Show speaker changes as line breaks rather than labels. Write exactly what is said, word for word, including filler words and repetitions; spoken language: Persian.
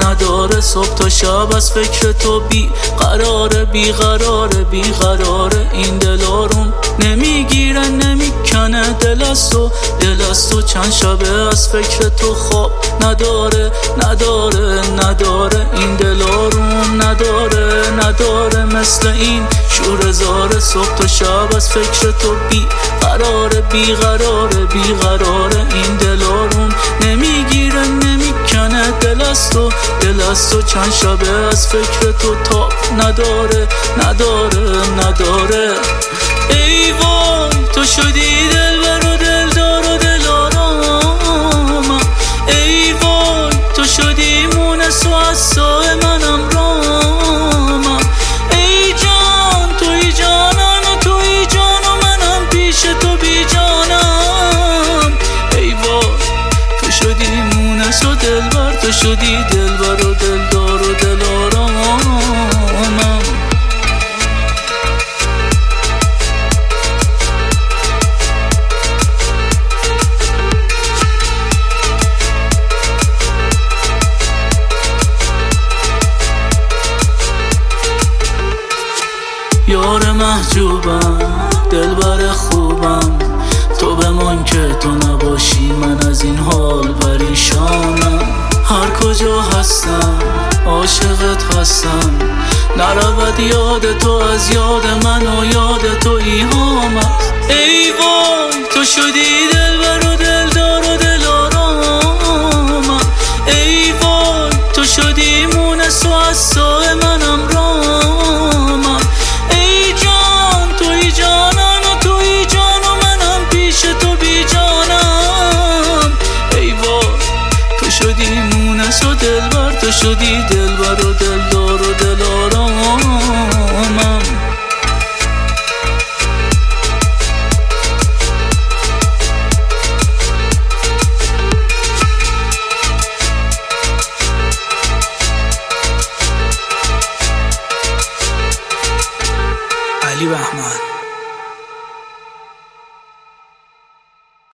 نداره. صبح تا شب از فکر تو بی قراره، بی قراره بی قراره. این دل آروم نمیگیره نمیکنه دل از تو، دل از تو چند شبه از فکر تو خواب نداره نداره نداره. این دل آروم نداره نداره مثل این شور زاره. صبح تا شب از فکر تو بی قراره، بی قراره بی قراره. این دل آروم نمیگیره نمیکنه دل از تو، دل از تو چند شبه از فکر تو تاب نداره نداره نداره. ای وای تو شدی دلبر و دلدار و دلارام، ای وای تو شدی مونس و عصای منم رامم. ای جان توی جانان و توی جان و منم پیش تو بی جانم. ای وای تو شدی مونس و دلبر، تو شدی دلبر و دلدار و دلارامم. یار محجوبم دلبر خوبم، تو بمان که تو نباشی من از این حال پریشانم. هر کجا هستم عاشقت هستم، نرود یاد تو از یاد من و یاد تو ایهام است. ای وای تو شدی دلبر و دلدار و دلارام، ای وای تو شدی مونس و عصای منم رامم. ای جان توی جانان و توی جان و منم پیش تو بی جانم. ای وای تو شدی مونس و دلبر، تو شدی دلبر و دلدار و دلارامم. علی بهمن.